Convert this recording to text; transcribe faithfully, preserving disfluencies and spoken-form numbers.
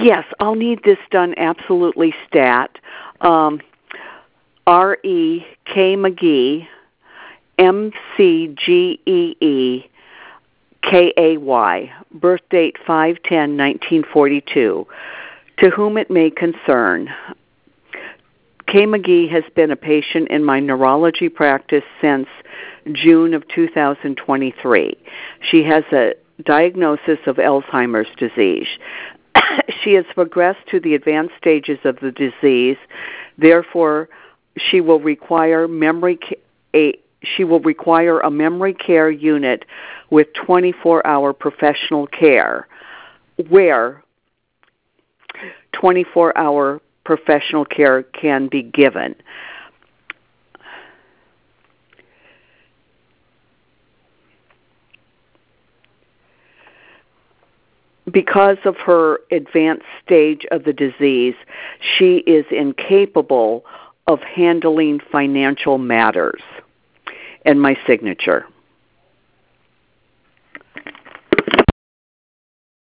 Yes, I'll need this done absolutely stat. Um, R E K McGee, M C G E E K A Y, birth date five ten nineteen forty-two. To whom it may concern, Kay McGee has been a patient in my neurology practice since June of two thousand twenty-three. She has a diagnosis of Alzheimer's disease. She has progressed to the advanced stages of the disease. Therefore, she will require memory a she will require a memory care unit with twenty-four hour professional care, where twenty-four hour professional care can be given. Because of her advanced stage of the disease, she is incapable of handling financial matters. And my signature.